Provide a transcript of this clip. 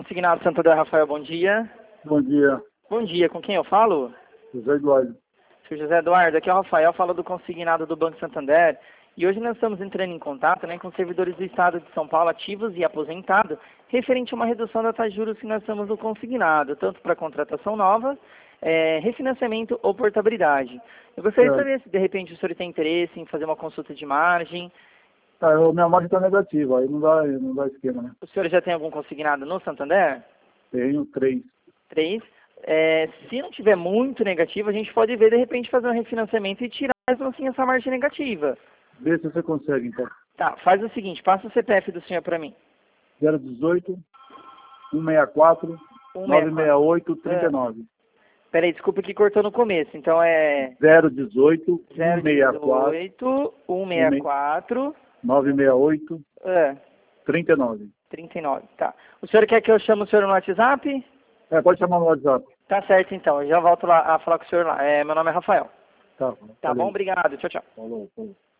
Consignado Santander, Rafael, bom dia. Bom dia, Bom dia, com quem eu falo? José Eduardo. Sou José Eduardo, aqui é o Rafael, falo do consignado do Banco Santander. E hoje nós estamos entrando em contato com servidores do Estado de São Paulo ativos e aposentados, referente a uma redução da taxa de juros que nós estamos no consignado, tanto para contratação nova, refinanciamento ou portabilidade. Eu gostaria de saber se de repente o senhor tem interesse em fazer uma consulta de margem. Minha margem está negativa, aí não dá esquema, né? O senhor já tem algum consignado no Santander? Tenho 3. 3. Se não tiver muito negativo, a gente pode ver de repente fazer um refinanciamento e tirar mesmo assim essa margem negativa. Vê se você consegue, então. Tá, faz o seguinte, passa o CPF do senhor para mim. 018 164 968 39. Peraí, desculpa que cortou no começo. Então é 018 164 164 968 39. 39, tá. O senhor quer que eu chame o senhor no WhatsApp? Pode chamar no WhatsApp. Tá certo, então. Eu já volto lá a falar com o senhor lá. Meu nome é Rafael. Tá Tá bom? Obrigado. Tchau, tchau. Falou.